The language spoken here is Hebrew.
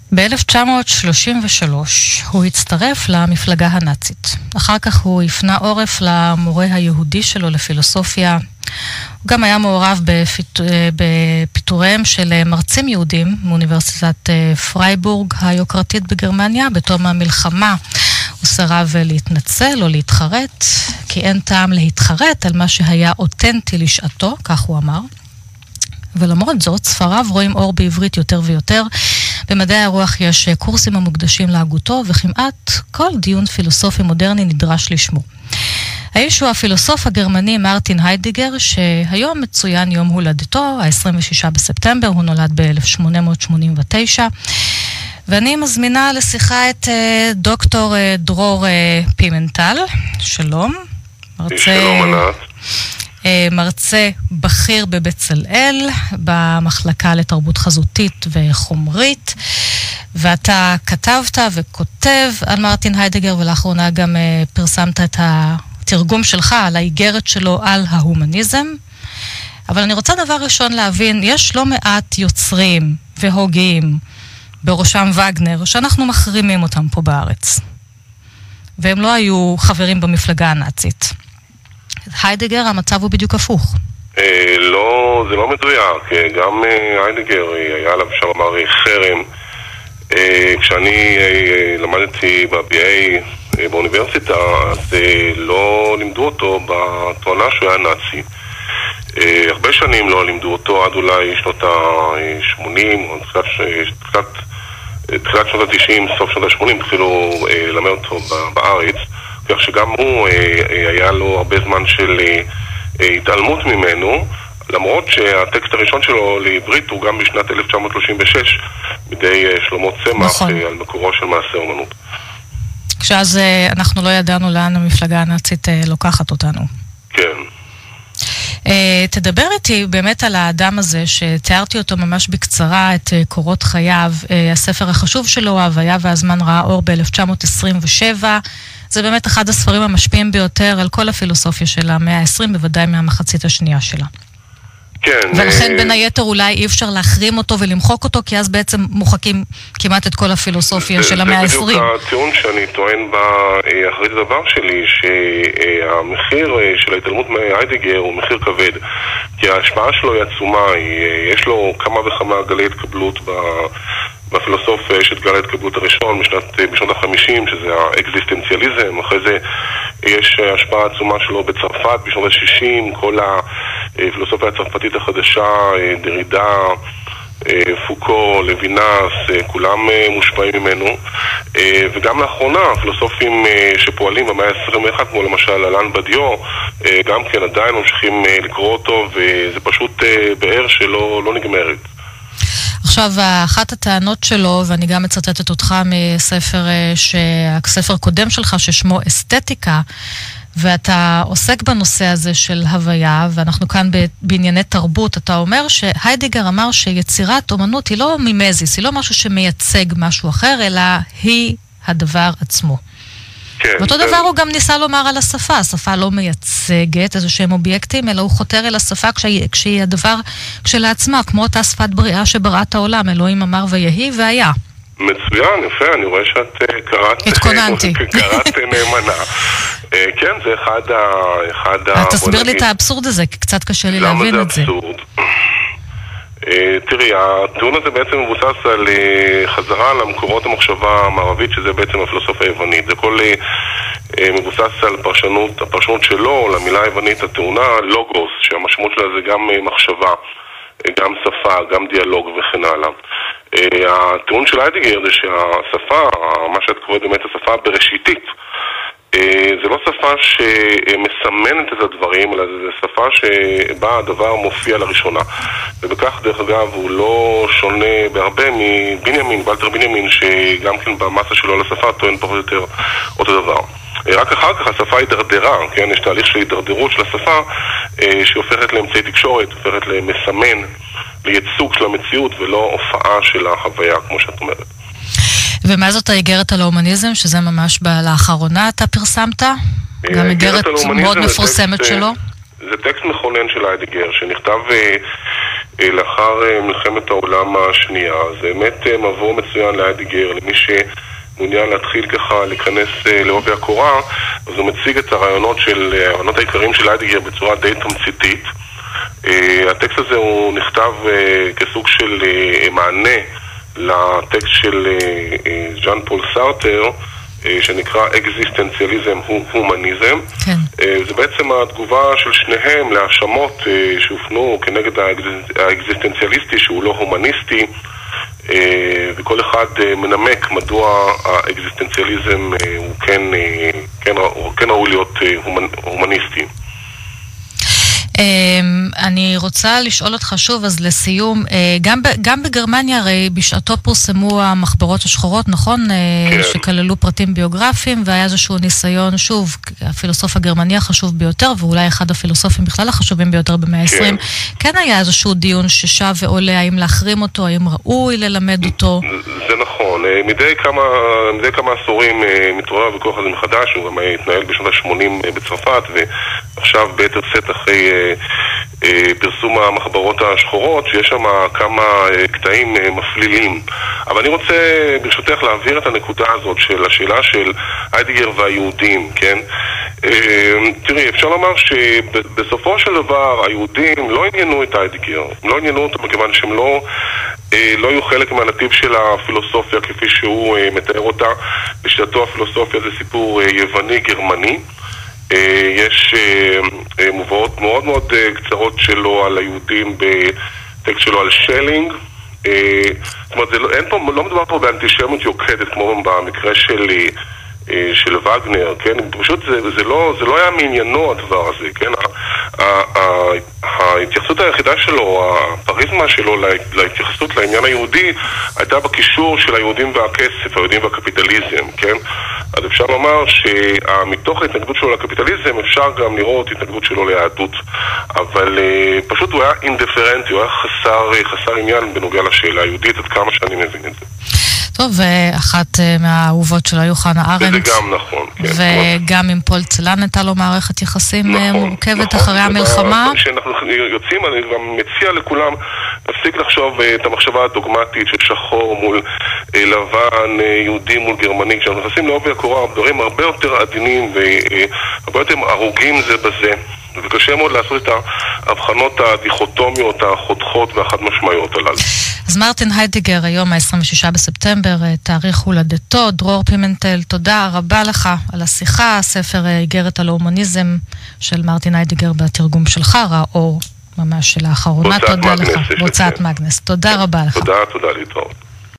ב-1933 הוא הצטרף למפלגה הנאצית. אחר כך הוא הפנה עורף למורה היהודי שלו לפילוסופיה. הוא גם היה מעורב בפיטוריהם של מרצים יהודים מאוניברסיטת פרייבורג היוקרתית בגרמניה. בתום המלחמה הוא סירב להתנצל או להתחרט, כי אין טעם להתחרט על מה שהיה אותנטי לשעתו, כך הוא אמר. ולמרות זאת, ספריו רואים אור בעברית יותר ויותר. במדעי הרוח יש קורסים המוקדשים להגותו, וכמעט כל דיון פילוסופי מודרני נדרש לשמו. האיש הוא הפילוסוף הגרמני מרטין היידגר, שהיום מצוין יום הולדתו, ה-26 בספטמבר, הוא נולד ב-1889, ואני מזמינה לשיחה את דוקטור דרור פימנטל. שלום. שלום ענת. מרצה בכיר בבצלאל, במחלקה לתרבות חזותית וחומרית, ואתה כתבת וכותב על מרטין היידגר, ולאחרונה גם פרסמת את התרגום שלך על האיגרת שלו על ההומניזם. אבל אני רוצה דבר ראשון להבין, יש לא מעט יוצרים והוגים, בראשם וגנר, שאנחנו מחרימים אותם פה בארץ, והם לא היו חברים במפלגה הנאצית. היידגר, המצב הוא בדיוק הפוך. לא, זה לא מדויק. גם היידגר היה עליו שם אמר חרם. כשאני למדתי ב-BA באוניברסיטה, אז לא לימדו אותו בתואנה שהוא היה נאצי. הרבה שנים לא לימדו אותו, עד אולי שנות ה-80, או תחילת שנות ה-90, סוף שנות ה-80, התחילו ללמד אותו בארץ. כך שגם הוא היה לו הרבה זמן של התעלמות ממנו, למרות שהטקסט הראשון שלו לעברית הוא גם בשנת 1936, בידי שלמה צמח, נכון. על מקורו של מעשה אומנות. כשאז אנחנו לא ידענו לאן המפלגה הנאצית לוקחת אותנו. כן. תדבר איתי באמת על האדם הזה שתיארתי אותו ממש בקצרה, את קורות חייו. הספר החשוב שלו, ההוויה והזמן, ראה אור ב-1927. זה באמת אחד הספרים המשפיעים ביותר על כל הפילוסופיה של המאה ה-20, בוודאי מהמחצית השנייה שלה. כן. ולכן בין היתר אולי אי אפשר להחרים אותו ולמחוק אותו, כי אז בעצם מוחקים כמעט את כל הפילוסופיה של המאה ה-20. זה בדיוק הטיעון שאני טוען באחרית הדבר שלי, שהמחיר של ההתעלמות מהיידגר הוא מחיר כבד, כי ההשפעה שלו היא עצומה, יש לו כמה וכמה גלי התקבלות בפילוסוף יש את גל ההתקבלות הראשון בשנות ה-50, שזה האקזיסטנציאליזם. אחרי זה יש השפעה עצומה שלו בצרפת בשנות ה-60, כל הפילוסופיה הצרפתית החדשה, דרידה, פוקו, לוינס, כולם מושפעים ממנו. וגם לאחרונה, פילוסופים שפועלים במאה ה-21, כמו למשל אלן בדיו, גם כן עדיין ממשיכים לקרוא אותו, וזה פשוט באר שלא נגמרת. עכשיו, אחת הטענות שלו, ואני גם מצטטת אותך הספר קודם שלך ששמו אסתטיקה, ואתה עוסק בנושא הזה של הוויה, ואנחנו כאן בענייני תרבות. אתה אומר שהיידגר אמר שיצירת אומנות היא לא מימזיס, היא לא משהו שמייצג משהו אחר, אלא היא הדבר עצמו. כן, ואותו דבר הוא גם ניסה לומר על השפה. השפה לא מייצגת איזה שהם אובייקטים, אלא הוא חותר אל השפה כשהיא הדבר כשלעצמה, כמו אותה שפת בריאה שבראת העולם. אלוהים אמר ויהי והיה. מצוין, יפה, אני רואה שאת קראת נאמנה. כן, זה אחד תסביר לי את האבסורד הזה, כי קצת קשה לי להבין את זה. למה זה אבסורד? תראי, הטיעון הזה בעצם מבוסס על חזרה למקורות המחשבה המערבית, שזה בעצם הפילוסופיה היוונית. זה כל מבוסס על הפרשנות שלו למילה היוונית הטעונה לוגוס, שהמשמעות שלה זה גם מחשבה, גם שפה, גם דיאלוג וכן הלאה. הטיעון של היידגר זה שהשפה, מה שאת קוראת באמת השפה בראשיתית, זה לא שפה שמסמנת את הדברים, אלא זה שפה שבה הדבר מופיע לראשונה. ובכך, דרך אגב, הוא לא שונה בהרבה מבנימין, ולטר בנימין, שגם כן במסה שלו לשפה טוען פחות או יותר אותו דבר. רק אחר כך השפה הידרדרה, כן? יש תהליך של הידרדרות של השפה שהיא הופכת לאמצעי תקשורת, הופכת למסמן, לייצוג של המציאות ולא הופעה של החוויה, כמו שאת אומרת. ומה זאת האיגרת על ההומניזם, שזה ממש לאחרונה אתה פרסמת? גם איגרת מאוד מפורסמת שלו? זה טקסט מכונן של היידגר, שנכתב לאחר מלחמת העולם השנייה. זה באמת מבוא מצוין להיידיגר, למי מעוניין להתחיל ככה להיכנס לעובי הקורה, אז הוא מציג את הרעיונות העיקריים של היידיגר בצורה די תמציתית. הטקסט הזה הוא נכתב כסוג של מענה לטקסט של ז'אן פול סארטר, שנקרא אקזיסטנציאליזם הומניזם. כן. זה בעצם התגובה של שניהם להאשמות שהופנו כנגד האקזיסטנציאליסטי שהוא לא הומניסטי, וכל אחד מנמק מדוע האקזיסטנציאליזם הוא כן ראוי להיות הומניסטי. אני רוצה לשאול אותך שוב, אז לסיום, גם בגרמניה הרי בשעתו פורסמו המחברות השחורות, נכון? כן. שכללו פרטים ביוגרפיים, והיה איזשהו ניסיון, שוב, הפילוסוף הגרמני החשוב ביותר, ואולי אחד הפילוסופים בכלל החשובים ביותר במאה ה-20, כן היה איזשהו דיון ששב ועולה, האם להחרים אותו, האם ראוי ללמד אותו? זה נכון. מדי כמה עשורים מתעורר הוויכוח הזה מחדש, הוא גם התנהל בשנות ה-80 בצרפת, ועכשיו ביתר שאת אחרי פרסום המחברות השחורות, שיש שם כמה קטעים מפלילים. אבל אני רוצה ברשותך להעביר את הנקודה הזאת של השאלה של היידיגר והיהודים, כן? תראי, אפשר לומר שבסופו של דבר היהודים לא עניינו את היידיגר, לא עניינו אותו מכיוון שהם לא יהיו חלק מהנתיב של הפילוסופיה כפי שהוא מתאר אותה. בשיטתו הפילוסופיה זה סיפור יווני-גרמני. יש מובאות מאוד מאוד קצרות שלו על היהודים בטקסט שלו על שלינג. זאת אומרת, לא מדובר פה באנטישמיות יוקדת כמו במקרה של וגנר, כן? פשוט זה לא היה מעניינו הדבר הזה, כן? ההתייחסות היחידה שלו, הפריזמה שלו להתייחסות לעניין היהודי הייתה בקישור של היהודים והכסף, היהודים והקפיטליזם, כן? אז אפשר לומר שמתוך ההתנגדות שלו לקפיטליזם אפשר גם לראות התנגדות שלו ליהדות, אבל פשוט הוא היה אינדיפרנטי, הוא היה חסר עניין בנוגע לשאלה היהודית, עד כמה שאני מבין את זה. טוב, ואחת מהאהובות שלו היו חנה ארנדט. זה גם נכון. וגם עם פול צלן הייתה לו מערכת יחסים מורכבת אחרי המלחמה. כשאנחנו יוצאים, אני גם מציע לכולם להפסיק לחשוב את המחשבה הדוגמטית של שחור מול לבן, יהודי מול גרמני. כשאנחנו נכנסים לעובי הקורה, דברים הרבה יותר עדינים והרבה יותר ארוגים זה בזה. וקשה מאוד לעשות את ההבחנות הדיכוטומיות, החותכות והחד משמעיות הללו. אז מרטין היידיגר, היום ה-26 בספטמבר, תאריך הולדתו. דרור פימנטל, תודה רבה לך על השיחה. הספר איגרת על ההומניזם של מרטין היידיגר בתרגום שלך, האור ממש של האחרונה. תודה לך. הוצאת מאגנס. תודה רבה לך. תודה להתראות.